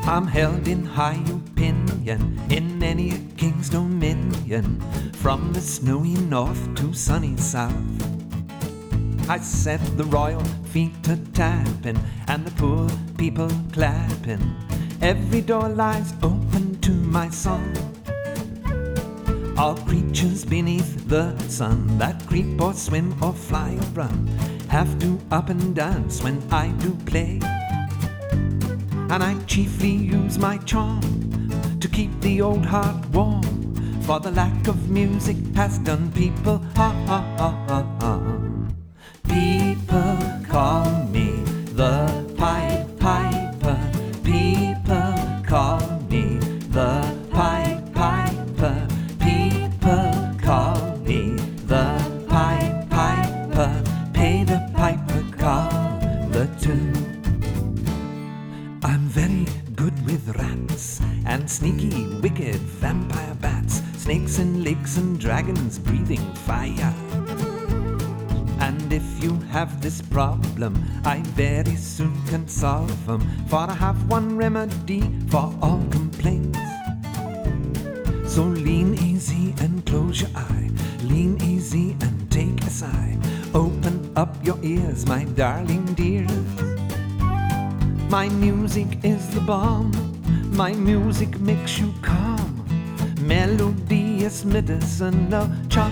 I'm held in high opinion in any king's dominion, from the snowy north to sunny south. I set the royal feet a-tapping and the poor people clapping. Every door lies open to my song. All creatures beneath the sun that creep or swim or fly or run have to up and dance when I do play. And I chiefly use my charm to keep the old heart warm, for the lack of music has done people harm. People call me the Pied Piper. People call me the Pied Piper. People call me the Pied Piper. Pay the piper, call the tune. I'm very good with rats and sneaky, wicked vampire bats, snakes and lakes and dragons breathing fire. And if you have this problem, I very soon can solve them, for I have one remedy for all complaints. So lean easy and close your eye, lean easy and take a sigh. Open up your ears, my darling dears. My music is the balm, my music makes you calm, melodious medicinal charm.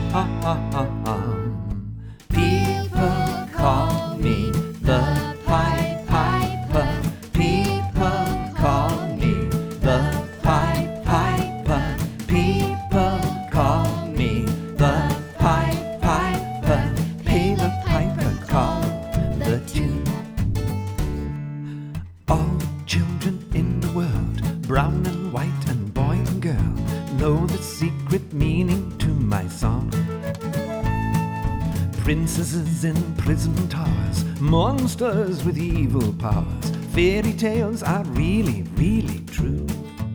People call me the Pied Piper. People call me the Pied Piper. People call me the Pied Piper. Pay the piper, call the tune. All children in the world, brown and white and boy and girl, know the secret meaning to my song. Princesses in prison towers, monsters with evil powers, fairy tales are really, really true.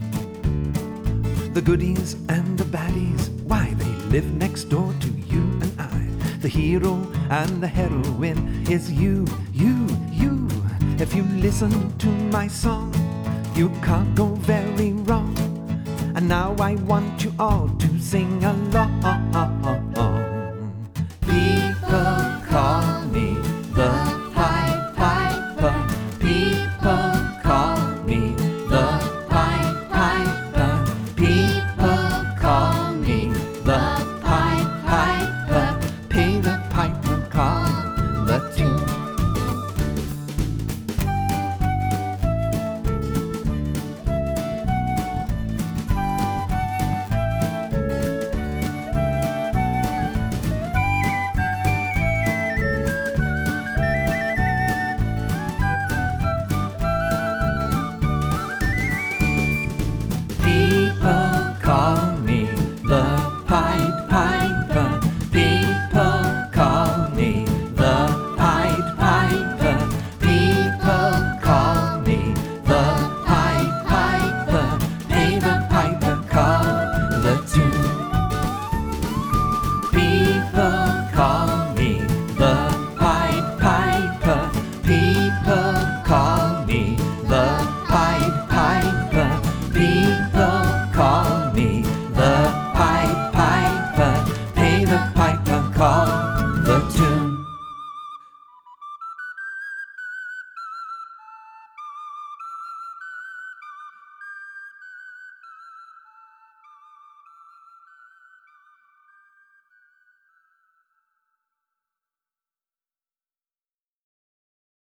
The goodies and the baddies, why, they live next door to you and I. The hero and the heroine is you, you, you. If you listen to my song, you can't go very wrong. And now I want you all to sing along. People call me the Pied Piper. People call me the Pied Piper. People call me the